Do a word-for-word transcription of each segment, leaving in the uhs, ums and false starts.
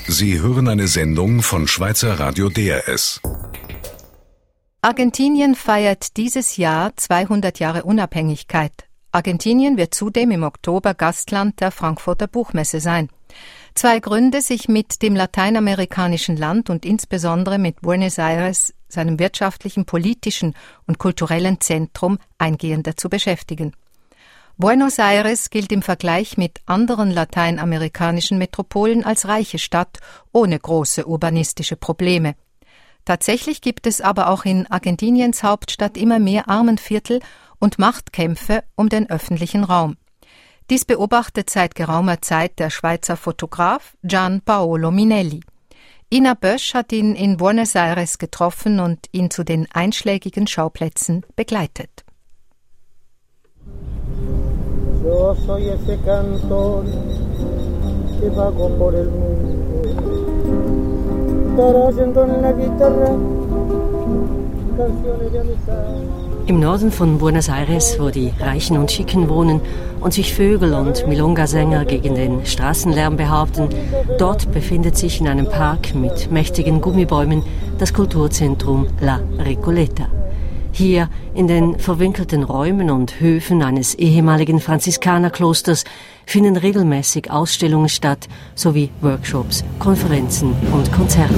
Sie hören eine Sendung von Schweizer Radio D R S. Argentinien feiert dieses Jahr zweihundert Jahre Unabhängigkeit. Argentinien wird zudem im Oktober Gastland der Frankfurter Buchmesse sein. Zwei Gründe, sich mit dem lateinamerikanischen Land und insbesondere mit Buenos Aires, seinem wirtschaftlichen, politischen und kulturellen Zentrum, eingehender zu beschäftigen. Buenos Aires gilt im Vergleich mit anderen lateinamerikanischen Metropolen als reiche Stadt ohne große urbanistische Probleme. Tatsächlich gibt es aber auch in Argentiniens Hauptstadt immer mehr Armenviertel und Machtkämpfe um den öffentlichen Raum. Dies beobachtet seit geraumer Zeit der Schweizer Fotograf Gian Paolo Minelli. Ina Bösch hat ihn in Buenos Aires getroffen und ihn zu den einschlägigen Schauplätzen begleitet. Yo soy ese cantor que vago por el mundo, trayendo en la guitarra canciones de amistad. Im Norden von Buenos Aires, wo die Reichen und Schicken wohnen und sich Vögel und Milonga-Sänger gegen den Straßenlärm behaupten, dort befindet sich in einem Park mit mächtigen Gummibäumen das Kulturzentrum La Recoleta. Hier in den verwinkelten Räumen und Höfen eines ehemaligen Franziskanerklosters finden regelmäßig Ausstellungen statt, sowie Workshops, Konferenzen und Konzerte.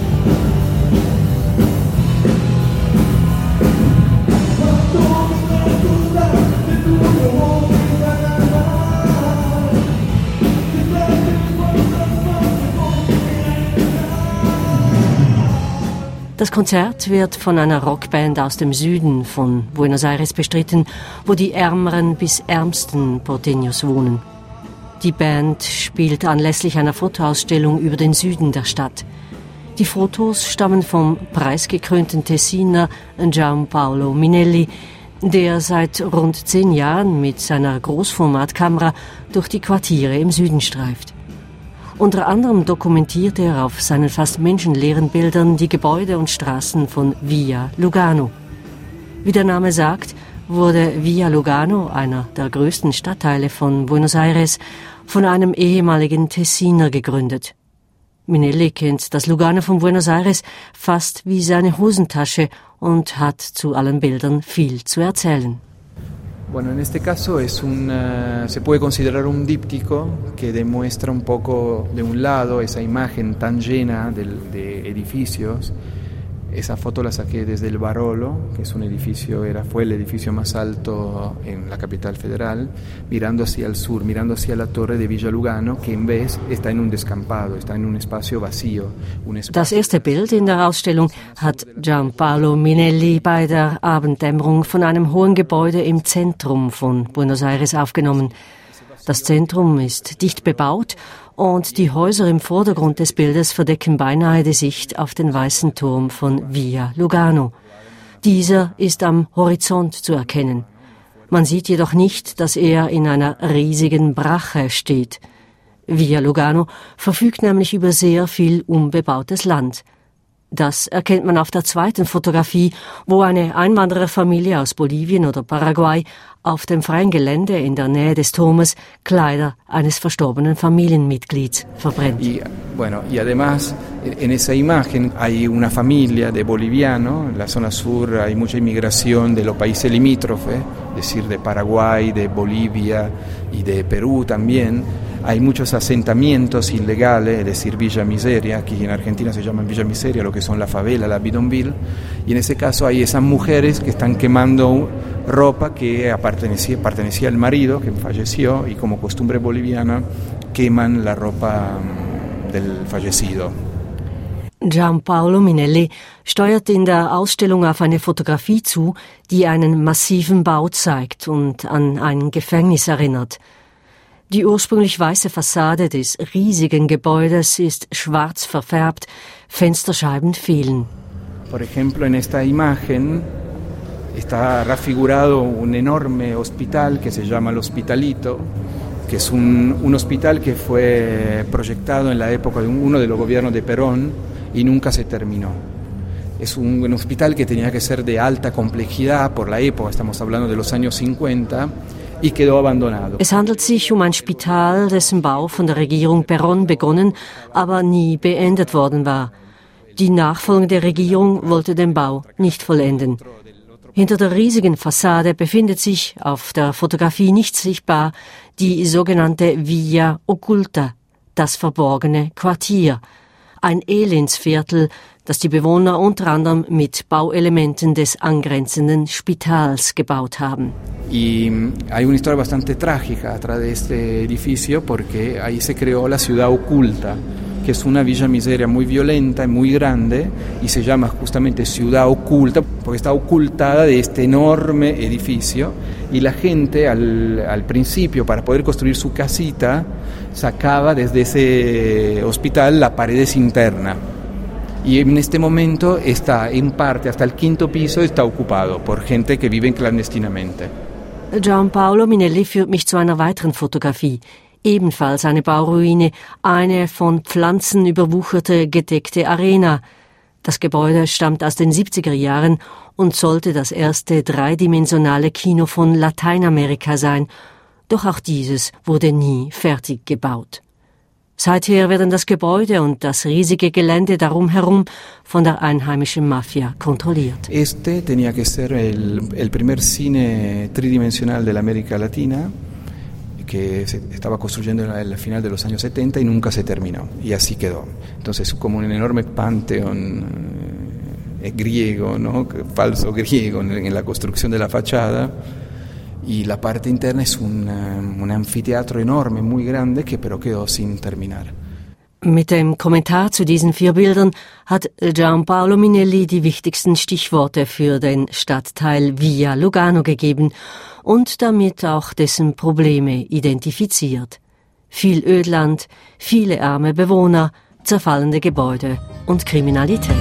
Das Konzert wird von einer Rockband aus dem Süden von Buenos Aires bestritten, wo die ärmeren bis ärmsten Porteños wohnen. Die Band spielt anlässlich einer Fotoausstellung über den Süden der Stadt. Die Fotos stammen vom preisgekrönten Tessiner Gian Paolo Minelli, der seit rund zehn Jahren mit seiner Großformatkamera durch die Quartiere im Süden streift. Unter anderem dokumentiert er auf seinen fast menschenleeren Bildern die Gebäude und Straßen von Villa Lugano. Wie der Name sagt, wurde Villa Lugano, einer der größten Stadtteile von Buenos Aires, von einem ehemaligen Tessiner gegründet. Minelli kennt das Lugano von Buenos Aires fast wie seine Hosentasche und hat zu allen Bildern viel zu erzählen. Bueno, en este caso es un, uh, se puede considerar un díptico que demuestra un poco de un lado esa imagen tan llena de, de edificios. Esa foto la saqué desde el Barolo, que es un edificio, era, fue el edificio más alto en la capital federal, mirando hacia el sur, mirando hacia la torre de Villa Lugano, que en vez está en un descampado, está en un espacio vacío. Un espacio. Das erste Bild in der Ausstellung hat Gian Paolo Minelli bei der Abenddämmerung von einem hohen Gebäude im Zentrum von Buenos Aires aufgenommen. Das Zentrum ist dicht bebaut und die Häuser im Vordergrund des Bildes verdecken beinahe die Sicht auf den weißen Turm von Villa Lugano. Dieser ist am Horizont zu erkennen. Man sieht jedoch nicht, dass er in einer riesigen Brache steht. Villa Lugano verfügt nämlich über sehr viel unbebautes Land. Das erkennt man auf der zweiten Fotografie, wo eine Einwandererfamilie aus Bolivien oder Paraguay auf dem freien Gelände in der Nähe des Turmes Kleider eines verstorbenen Familienmitglieds verbrennt. Y, bueno, y además en esa imagen hay una familia de bolivianos. En la zona sur hay mucha inmigración de los países limítrofes, es decir, de Paraguay, de Bolivia y de Perú también. Hay muchos asentamientos ilegales, es decir, Villa Miseria, aquí en Argentina se llaman Villa Miseria, lo que son la favela, la bidonville, y en ese caso hay esas mujeres que están quemando ropa que pertenecía, pertenecía al marido, que falleció, y como costumbre boliviana, queman la ropa del fallecido. Gian Paolo Minelli steuert in der Ausstellung auf eine Fotografie zu, die einen massiven Bau zeigt und an ein Gefängnis erinnert. Die ursprünglich weiße Fassade des riesigen Gebäudes ist schwarz verfärbt, Fensterscheiben fehlen. Por ejemplo, en esta imagen está refigurado un enorme hospital que se llama el Hospitalito, que es un, un hospital que fue proyectado en la época de uno de los gobiernos de Perón y nunca se terminó. Es un, un hospital que tenía que ser de alta complejidad por la época, estamos hablando de los años cincuenta, y quedó abandonado. Es handelt sich um ein Spital, dessen Bau von der Regierung Perón begonnen, aber nie beendet worden war. Die nachfolgende Regierung wollte den Bau nicht vollenden. Hinter der riesigen Fassade befindet sich, auf der Fotografie nicht sichtbar, die sogenannte Villa Oculta, das verborgene Quartier, ein Elendsviertel, das die Bewohner unter anderem mit Bauelementen des angrenzenden Spitals gebaut haben. Y hay una historia bastante trágica atrás de este edificio porque ahí se creó la ciudad oculta, que es una villa miseria muy violenta y muy grande y se llama justamente ciudad oculta porque está ocultada de este enorme edificio y la gente al, al principio para poder construir su casita sacaba desde ese hospital las paredes internas. Y en este momento está en parte hasta el quinto piso está ocupado por gente que vive clandestinamente. Gianpaolo Minelli führt mich zu einer weiteren Fotografie. Ebenfalls eine Bauruine, eine von Pflanzen überwucherte, gedeckte Arena. Das Gebäude stammt aus den siebziger Jahren und sollte das erste dreidimensionale Kino von Lateinamerika sein. Doch auch dieses wurde nie fertig gebaut. Seither werden das Gebäude und das riesige Gelände darum herum von der einheimischen Mafia kontrolliert. Este tenía que ser el, el primer cine tridimensional de la América Latina, que se estaba construyendo al final de los años setenta y nunca se terminó, y así quedó. Entonces, como un enorme panteón eh, griego, ¿no? Falso griego en, en la construcción de la fachada, y la parte interna es un, un anfiteatro enorme, muy grande, que pero quedó sin terminar. Mit dem Kommentar zu diesen vier Bildern hat Gianpaolo Minelli die wichtigsten Stichworte für den Stadtteil Villa Lugano gegeben und damit auch dessen Probleme identifiziert. Viel Ödland, viele arme Bewohner, zerfallende Gebäude und Kriminalität.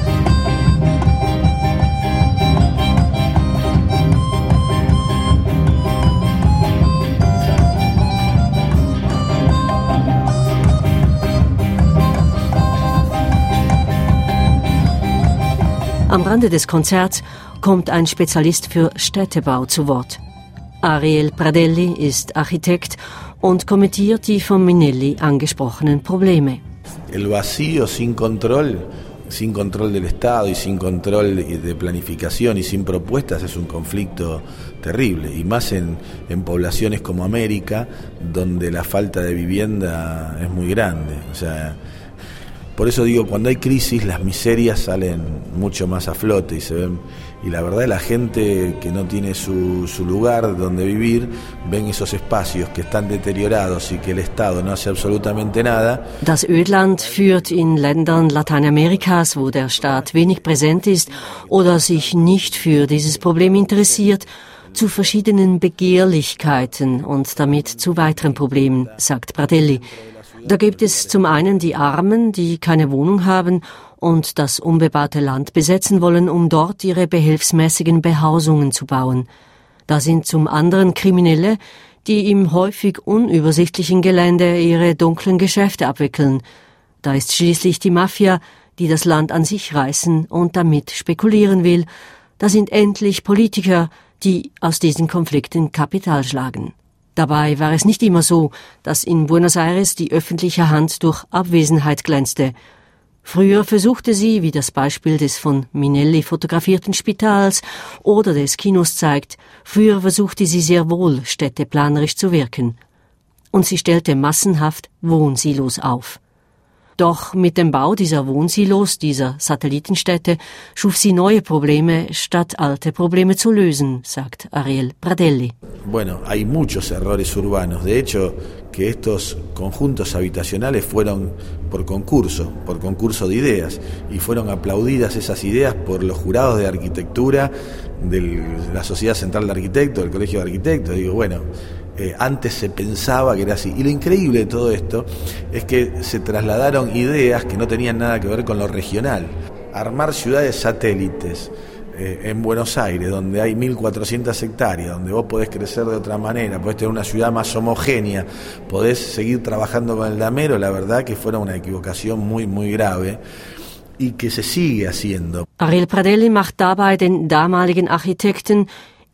Am Rande des Konzerts kommt ein Spezialist für Städtebau zu Wort. Ariel Pradelli ist Architekt und kommentiert die von Minelli angesprochenen Probleme. El vacío sin control, sin control del Estado y sin control de planificación y sin propuestas es un conflicto terrible, y más en, en poblaciones como América, donde la falta de vivienda es muy grande. O sea, por eso digo, cuando hay crisis las miserias salen mucho más a flote y se ven, y la verdad la gente que no tiene su, su lugar donde vivir, ven esos espacios que están deteriorados y que el Estado no hace absolutamente nada. Das Ödland führt in Ländern Lateinamerikas, wo der Staat wenig präsent ist oder sich nicht für dieses Problem interessiert, zu verschiedenen Begehrlichkeiten und damit zu weiteren Problemen, sagt Pradelli. Da gibt es zum einen die Armen, die keine Wohnung haben und das unbebaute Land besetzen wollen, um dort ihre behelfsmäßigen Behausungen zu bauen. Da sind zum anderen Kriminelle, die im häufig unübersichtlichen Gelände ihre dunklen Geschäfte abwickeln. Da ist schließlich die Mafia, die das Land an sich reißen und damit spekulieren will. Da sind endlich Politiker, die aus diesen Konflikten Kapital schlagen. Dabei war es nicht immer so, dass in Buenos Aires die öffentliche Hand durch Abwesenheit glänzte. Früher versuchte sie, wie das Beispiel des von Minelli fotografierten Spitals oder des Kinos zeigt, früher versuchte sie sehr wohl, städteplanerisch zu wirken. Und sie stellte massenhaft Wohnsilos auf. Doch mit dem Bau dieser Wohnsilos, dieser Satellitenstädte, schuf sie neue Probleme, statt alte Probleme zu lösen, sagt Ariel Pradelli. Bueno, hay muchos errores urbanos. De hecho, que estos conjuntos habitacionales fueron por concurso, por concurso de ideas, y fueron aplaudidas esas ideas por los jurados de arquitectura de la Sociedad Central de Arquitectos, del Colegio de Arquitectos. Digo, bueno, Eh, antes se pensaba que era así. Y lo increíble de todo esto es que se trasladaron ideas que no tenían nada que ver con lo regional. Armar ciudades satélites eh, en Buenos Aires, donde hay mil cuatrocientas hectáreas, donde vos podés crecer de otra manera, podés tener una ciudad más homogénea, podés seguir trabajando con el damero, la verdad que fuera una equivocación muy, muy grave. Y que se sigue haciendo. Ariel Pradelli macht dabei den damaligen Architekten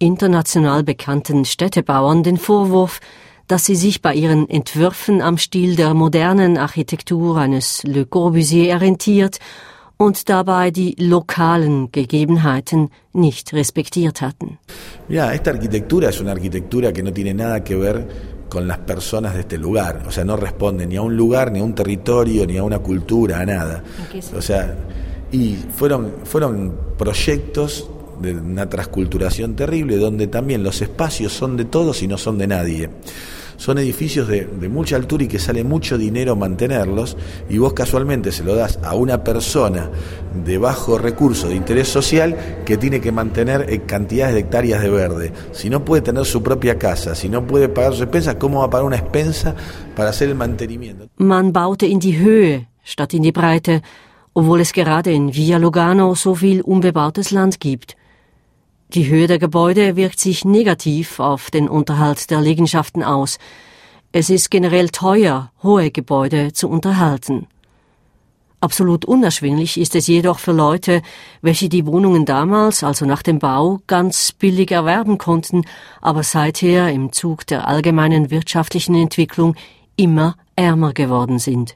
international bekannten Städtebauern den Vorwurf, dass sie sich bei ihren Entwürfen am Stil der modernen Architektur eines Le Corbusier orientiert und dabei die lokalen Gegebenheiten nicht respektiert hatten. Ja, esta arquitectura es una arquitectura que no tiene nada que ver con las personas de este lugar, o sea, no responde ni a un lugar, ni a un territorio, ni a una cultura, a nada. O sea, y fueron fueron proyectos de una transculturación terrible, donde también los espacios son de todos y no son de nadie. Son edificios de, de mucha altura y que sale mucho dinero mantenerlos, y vos casualmente se lo das a una persona de bajo recurso, de interés social, que tiene que mantener cantidades de hectáreas de verde. Si no puede tener su propia casa, si no puede pagar sus expensas, ¿cómo va a pagar una expensa para hacer el mantenimiento? Man baute in die Höhe statt in die Breite, obwohl es gerade in Via Lugano so viel unbebautes Land gibt. Die Höhe der Gebäude wirkt sich negativ auf den Unterhalt der Liegenschaften aus. Es ist generell teuer, hohe Gebäude zu unterhalten. Absolut unerschwinglich ist es jedoch für Leute, welche die Wohnungen damals, also nach dem Bau, ganz billig erwerben konnten, aber seither im Zug der allgemeinen wirtschaftlichen Entwicklung immer ärmer geworden sind.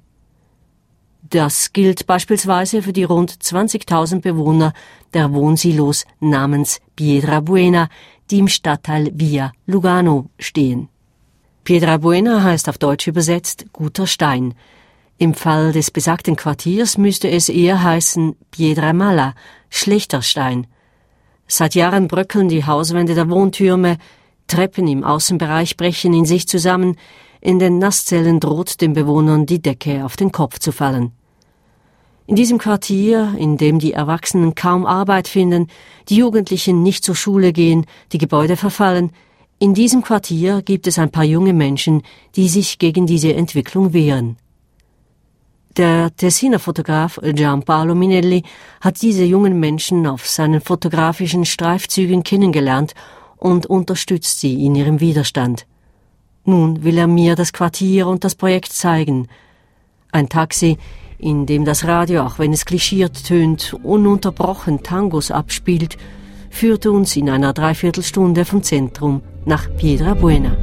Das gilt beispielsweise für die rund zwanzigtausend Bewohner der Wohnsilos namens Pietrabuena, die im Stadtteil Via Lugano stehen. Pietrabuena heißt auf Deutsch übersetzt guter Stein. Im Fall des besagten Quartiers müsste es eher heißen Piedramala, schlechter Stein. Seit Jahren bröckeln die Hauswände der Wohntürme, Treppen im Außenbereich brechen in sich zusammen, in den Nasszellen droht den Bewohnern die Decke auf den Kopf zu fallen. In diesem Quartier, in dem die Erwachsenen kaum Arbeit finden, die Jugendlichen nicht zur Schule gehen, die Gebäude verfallen, in diesem Quartier gibt es ein paar junge Menschen, die sich gegen diese Entwicklung wehren. Der Tessiner Fotograf Gianpaolo Minelli hat diese jungen Menschen auf seinen fotografischen Streifzügen kennengelernt und unterstützt sie in ihrem Widerstand. Nun will er mir das Quartier und das Projekt zeigen. Ein Taxi, in dem das Radio, auch wenn es klischiert tönt, ununterbrochen Tangos abspielt, führte uns in einer Dreiviertelstunde vom Zentrum nach Pietrabuena.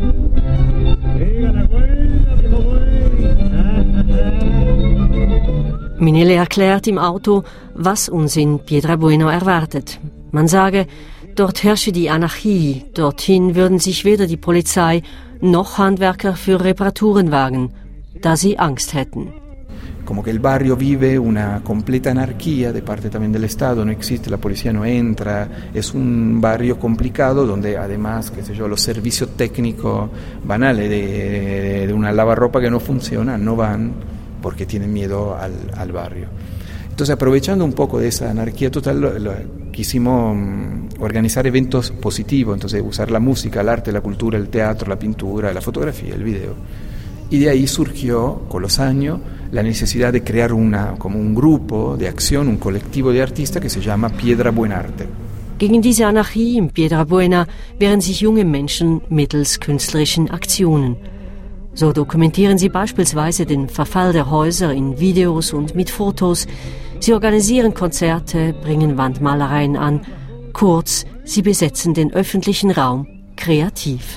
Minelli erklärt im Auto, was uns in Pietrabuena erwartet. Man sage, dort herrsche die Anarchie, dorthin würden sich weder die Polizei noch Handwerker für Reparaturen wagen, da sie Angst hätten. Como que el barrio vive una completa anarquía de parte también del Estado, no existe, la policía no entra, es un barrio complicado donde además, qué sé yo, los servicios técnicos banales de, de una lavarropa que no funciona no van porque tienen miedo al, al barrio. Entonces, aprovechando un poco de esa anarquía total, lo, lo, quisimos um, organizar eventos positivos, entonces usar la música, el arte, la cultura, el teatro, la pintura, la fotografía, el video. Y de ahí surgió, con los años, la necesidad de crear una, como un grupo de acción, un colectivo de artistas que se llama Piedrabuenarte. Gegen diese Anarchie in Pietrabuena wehren sich junge Menschen mittels künstlerischen Aktionen. So dokumentieren sie beispielsweise den Verfall der Häuser in Videos und mit Fotos. Sie organisieren Konzerte, bringen Wandmalereien an. Kurz, sie besetzen den öffentlichen Raum kreativ.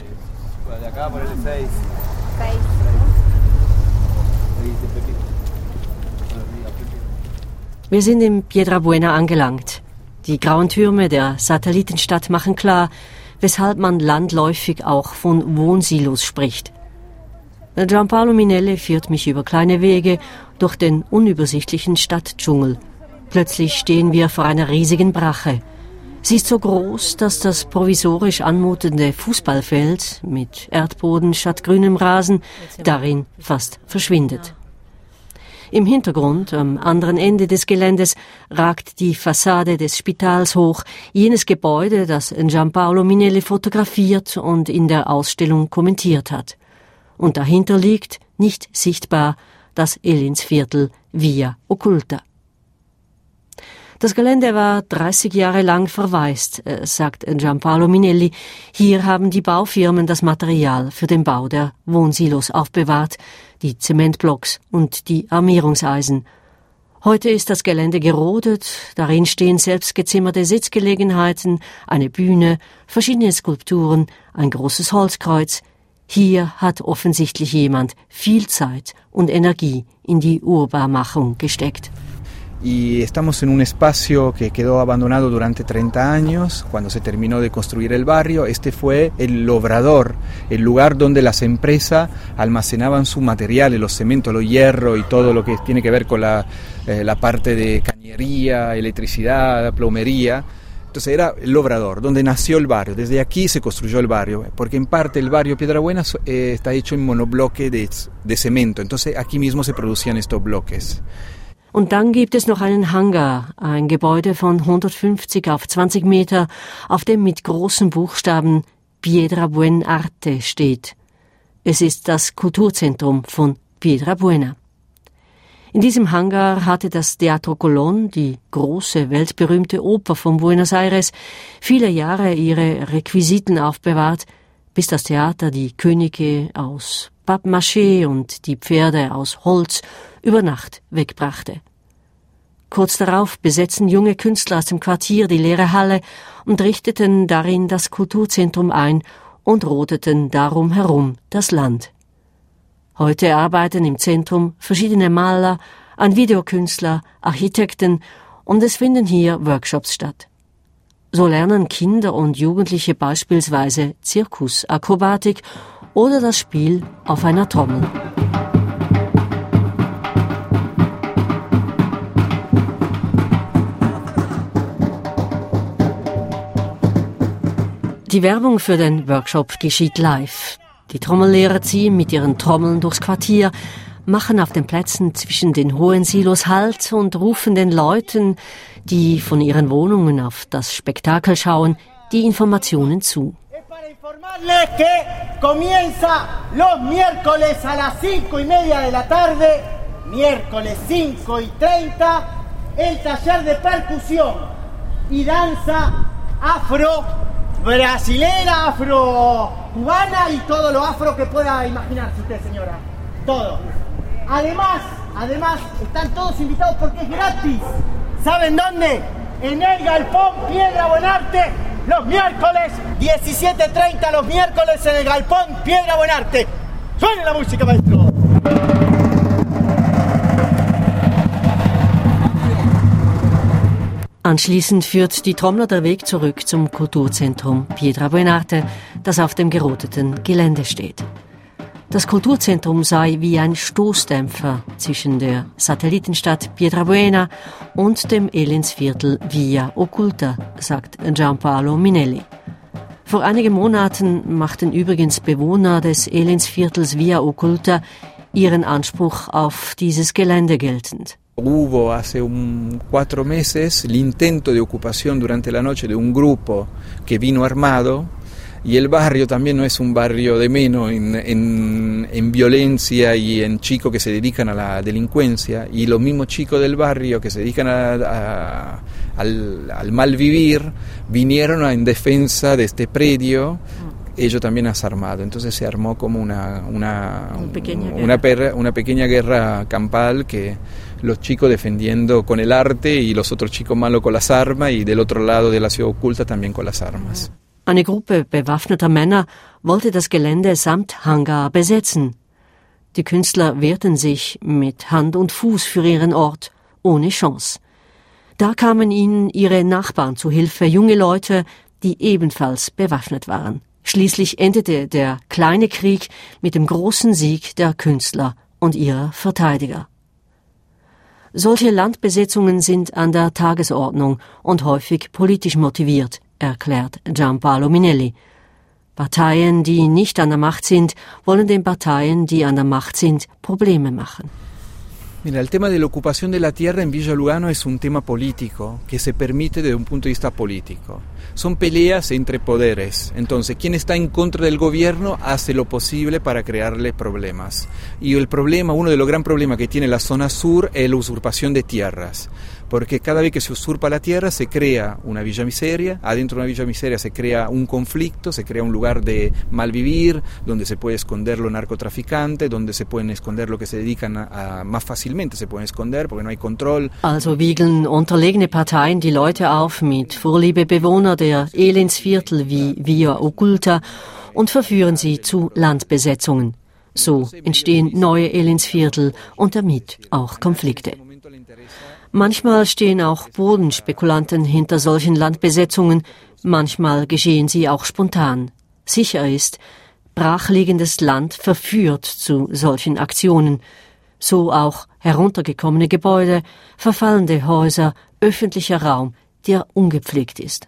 Wir sind in Pietrabuena angelangt. Die grauen Türme der Satellitenstadt machen klar, weshalb man landläufig auch von Wohnsilos spricht. Gianpaolo Minelli führt mich über kleine Wege durch den unübersichtlichen Stadtdschungel. Plötzlich stehen wir vor einer riesigen Brache. Sie ist so groß, dass das provisorisch anmutende Fußballfeld mit Erdboden statt grünem Rasen darin fast verschwindet. Im Hintergrund, am anderen Ende des Geländes, ragt die Fassade des Spitals hoch, jenes Gebäude, das Gianpaolo Minelli fotografiert und in der Ausstellung kommentiert hat. Und dahinter liegt, nicht sichtbar, das Elinsviertel Via Occulta. Das Gelände war dreißig Jahre lang verwaist, sagt Gianpaolo Minelli. Hier haben die Baufirmen das Material für den Bau der Wohnsilos aufbewahrt, die Zementblocks und die Armierungseisen. Heute ist das Gelände gerodet, darin stehen selbstgezimmerte Sitzgelegenheiten, eine Bühne, verschiedene Skulpturen, ein großes Holzkreuz. Hier hat offensichtlich jemand viel Zeit und Energie in die Urbarmachung gesteckt. Y estamos en un espacio que quedó abandonado durante treinta años, cuando se terminó de construir el barrio. Este fue el obrador, el lugar donde las empresas almacenaban sus materiales, los cementos, los hierros y todo lo que tiene que ver con la, eh, la parte de cañería, electricidad, plomería. Entonces era el obrador, donde nació el barrio. Desde aquí se construyó el barrio, porque en parte el barrio Piedrabuena eh, está hecho en monobloque de, de cemento. Entonces aquí mismo se producían estos bloques. Und dann gibt es noch einen Hangar, ein Gebäude von hundertfünfzig auf zwanzig Meter, auf dem mit großen Buchstaben Piedrabuenarte steht. Es ist das Kulturzentrum von Piedrabuena. In diesem Hangar hatte das Teatro Colón, die große, weltberühmte Oper von Buenos Aires, viele Jahre ihre Requisiten aufbewahrt, bis das Theater die Könige aus Pappmaché und die Pferde aus Holz über Nacht wegbrachte. Kurz darauf besetzten junge Künstler aus dem Quartier die leere Halle und richteten darin das Kulturzentrum ein und rodeten darum herum das Land. Heute arbeiten im Zentrum verschiedene Maler, ein Videokünstler, Architekten und es finden hier Workshops statt. So lernen Kinder und Jugendliche beispielsweise Zirkusakrobatik oder das Spiel auf einer Trommel. Die Werbung für den Workshop geschieht live. Die Trommellehrer ziehen mit ihren Trommeln durchs Quartier, machen auf den Plätzen zwischen den hohen Silos Halt und rufen den Leuten, die von ihren Wohnungen auf das Spektakel schauen, die Informationen zu. Informarles que comienza los miércoles a las cinco y media de la tarde, miércoles cinco y treinta, el taller de percusión y danza afro-brasilera, afro-cubana y todo lo afro que pueda imaginarse usted, señora. Todo. Además, además, están todos invitados porque es gratis. ¿Saben dónde? En el Galpón Piedrabuenarte. Los miércoles, diecisiete treinta, los miércoles en el Galpón Piedrabuenarte. ¡Suene la música, maestro! Anschließend führt die Trommler der Weg zurück zum Kulturzentrum Piedrabuenarte, das auf dem gerodeten Gelände steht. Das Kulturzentrum sei wie ein Stoßdämpfer zwischen der Satellitenstadt Piedrabuena und dem Elendsviertel Via Occulta, sagt Gianpaolo Minelli. Vor einigen Monaten machten übrigens Bewohner des Elendsviertels Via Occulta ihren Anspruch auf dieses Gelände geltend. Hubo hace un, cuatro meses el intento de ocupación durante la noche de un grupo que vino armado. Y el barrio también no es un barrio de menos en, en, en violencia y en chicos que se dedican a la delincuencia. Y los mismos chicos del barrio que se dedican a, a, al, al mal vivir vinieron a, en defensa de este predio, ellos también desarmados. Entonces se armó como una, una, una, pequeña, una, per, una pequeña guerra campal que los chicos defendiendo con el arte y los otros chicos malos con las armas y del otro lado de la ciudad oculta también con las armas. Eine Gruppe bewaffneter Männer wollte das Gelände samt Hangar besetzen. Die Künstler wehrten sich mit Hand und Fuß für ihren Ort, ohne Chance. Da kamen ihnen ihre Nachbarn zu Hilfe, junge Leute, die ebenfalls bewaffnet waren. Schließlich endete der kleine Krieg mit dem großen Sieg der Künstler und ihrer Verteidiger. Solche Landbesetzungen sind an der Tagesordnung und häufig politisch motiviert, erklärt Gianpaolo Minelli. Parteien, die nicht an der Macht sind, wollen den Parteien, die an der Macht sind, Probleme machen. Mira, el tema de la ocupación de la tierra en Villa Lugano es un tema político que se permite desde un punto de vista político. Son peleas entre poderes. Entonces, quien está en contra del gobierno hace lo posible para crearle problemas. Y el problema, uno de los grandes problemas que tiene la zona sur es la usurpación de tierras. porque cada vez que se usurpa la tierra se crea una villa miseria, adentro de una villa miseria se crea un conflicto, se crea un lugar de malvivir, donde se puede esconder los narcotraficantes, donde se pueden esconder lo que se dedican a, a más fácilmente se pueden esconder, porque no hay control. Also wiegeln unterlegene Parteien die Leute auf mit Vorliebe Bewohner der Elendsviertel wie Via Oculta und verführen sie zu Landbesetzungen. So entstehen neue Elendsviertel und damit auch Konflikte. Manchmal stehen auch Bodenspekulanten hinter solchen Landbesetzungen, manchmal geschehen sie auch spontan. Sicher ist, brachliegendes Land verführt zu solchen Aktionen. So auch heruntergekommene Gebäude, verfallende Häuser, öffentlicher Raum, der ungepflegt ist.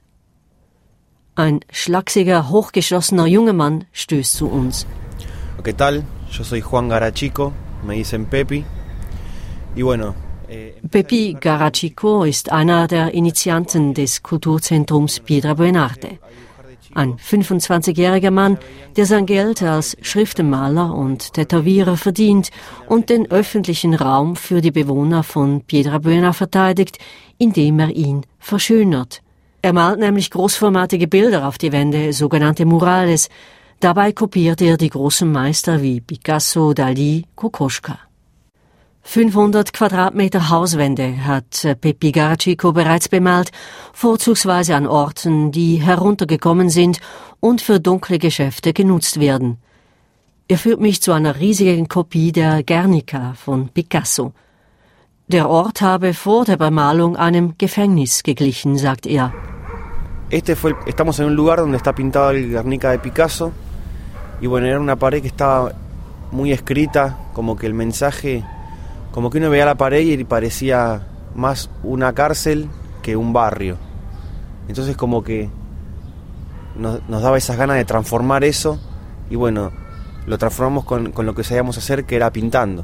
Ein schlachsiger, hochgeschossener junger Mann stößt zu uns. ¿Qué tal? Yo soy Juan Garachico, me dicen Pepi. Y bueno, Pepi Garachico ist einer der Initianten des Kulturzentrums Piedra Buenarte. Ein fünfundzwanzigjähriger Mann, der sein Geld als Schriftenmaler und Tätowierer verdient und den öffentlichen Raum für die Bewohner von Piedra Buena verteidigt, indem er ihn verschönert. Er malt nämlich großformatige Bilder auf die Wände, sogenannte Murales. Dabei kopiert er die großen Meister wie Picasso, Dalí, Kokoschka. fünfhundert Quadratmeter Hauswände hat Pepi Garachico bereits bemalt, vorzugsweise an Orten, die heruntergekommen sind und für dunkle Geschäfte genutzt werden. Er führt mich zu einer riesigen Kopie der Guernica von Picasso. Der Ort habe vor der Bemalung einem Gefängnis geglichen, sagt er. Este fue, estamos en un lugar donde está pintado el Guernica de Picasso y bueno, era una pared que estaba muy escrita, como que el mensaje, como que uno veía la pared y parecía más una cárcel que un barrio. Entonces como que nos, nos daba esas ganas de transformar eso y bueno, lo transformamos con, con lo que sabíamos hacer, que era pintando.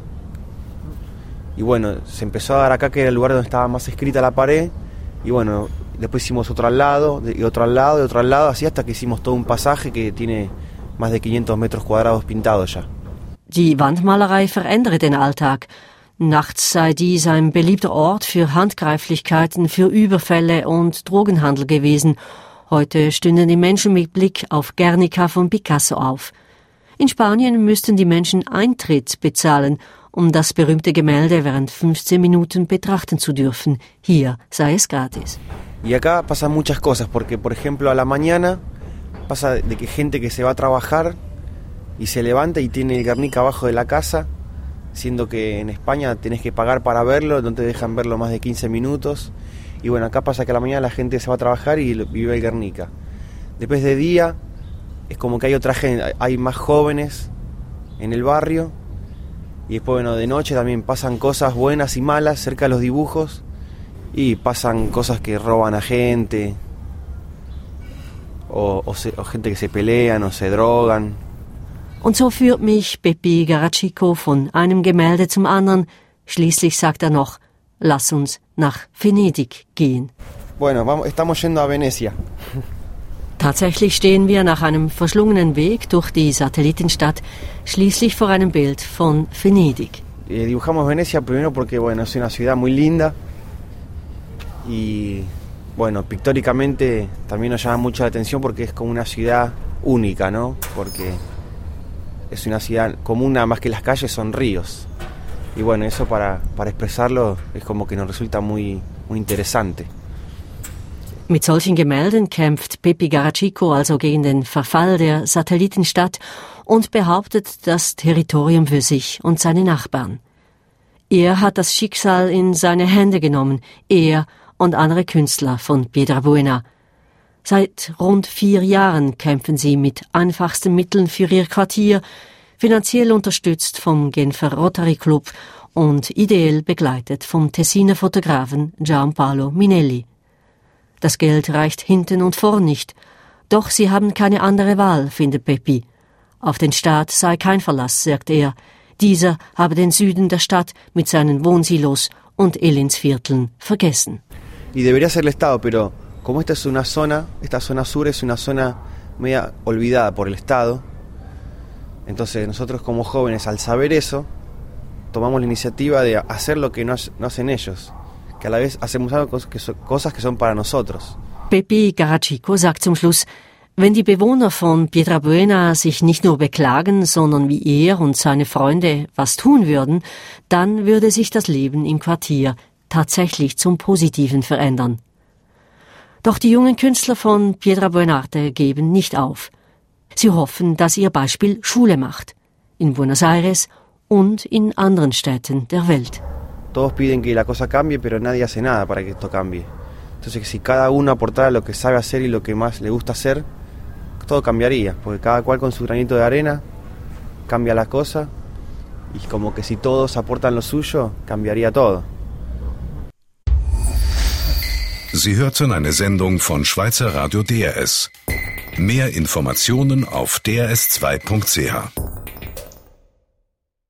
Y bueno, se empezó a dar acá que era el lugar donde estaba más escrita la pared y bueno, después hicimos otro al lado, y otro al lado, y otro al lado, así hasta que hicimos todo un pasaje que tiene más de quinientos metros cuadrados pintados ya. Die Wandmalerei verändere den Alltag. Nachts sei dies ein beliebter Ort für Handgreiflichkeiten, für Überfälle und Drogenhandel gewesen. Heute stünden die Menschen mit Blick auf Guernica von Picasso auf. In Spanien müssten die Menschen Eintritt bezahlen, um das berühmte Gemälde während fünfzehn Minuten betrachten zu dürfen. Hier sei es gratis. Y acá pasan muchas cosas, porque por ejemplo a la mañana pasa de que gente que se va a trabajar y se levanta y tiene el Guernica abajo de la casa, siendo que en España tenés que pagar para verlo, no te dejan verlo más de quince minutos. Y bueno, acá pasa que a la mañana la gente se va a trabajar y vive el Guernica. Después de día es como que hay otra gente, hay más jóvenes en el barrio. Y después, bueno, de noche también pasan cosas buenas y malas cerca de los dibujos. Y pasan cosas que roban a gente. O, o, se, o gente que se pelean o se drogan. Und so führt mich Pepi Garachico von einem Gemälde zum anderen. Schließlich sagt er noch, lass uns nach Venedig gehen. Bueno, vamos, estamos yendo a Venecia. Tatsächlich stehen wir nach einem verschlungenen Weg durch die Satellitenstadt schließlich vor einem Bild von Venedig. Eh, dibujamos Venecia primero porque bueno, es una ciudad muy linda y bueno, pictóricamente también nos llama mucho la atención porque es como una ciudad única, ¿no? Porque es una ciudad común, nada más que las calles son ríos. Y bueno, eso para, para expresarlo es como que nos resulta muy, muy interesante. Mit solchen Gemälden kämpft Pepi Garachico also gegen den Verfall der Satellitenstadt und behauptet das Territorium für sich und seine Nachbarn. Er hat das Schicksal in seine Hände genommen, er und andere Künstler von Piedra Buena. Seit rund vier Jahren kämpfen sie mit einfachsten Mitteln für ihr Quartier, finanziell unterstützt vom Genfer Rotary Club und ideell begleitet vom Tessiner Fotografen Gianpaolo Minelli. Das Geld reicht hinten und vorn nicht. Doch sie haben keine andere Wahl, findet Pepi. Auf den Staat sei kein Verlass, sagt er. Dieser habe den Süden der Stadt mit seinen Wohnsilos und Elendsvierteln vergessen. Y debería ser el Estado, pero como esta es una zona, esta zona sur es una zona media olvidada por el Estado, entonces nosotros como jóvenes, al saber eso, tomamos la iniciativa de hacer lo que no, no hacen ellos, que a la vez hacemos algo que so, cosas que son para nosotros. Pepi Garachico sagt zum Schluss, wenn die Bewohner von Piedrabuena sich nicht nur beklagen, sondern wie er und seine Freunde was tun würden, dann würde sich das Leben im Quartier tatsächlich zum Positiven verändern. Doch die jungen Künstler von Piedrabuenarte geben nicht auf. Sie hoffen, dass ihr Beispiel Schule macht. In Buenos Aires und in anderen Städten der Welt. Todos piden que la cosa cambie, pero nadie hace nada para que esto cambie. Entonces, si cada uno aportara lo que sabe hacer y lo que más le gusta hacer, todo cambiaría, porque cada cual con su granito de arena cambia las cosas y como que si todos aportan lo suyo, cambiaría todo. Sie hörten eine Sendung von Schweizer Radio D R S. Mehr Informationen auf d r s zwei punkt c h.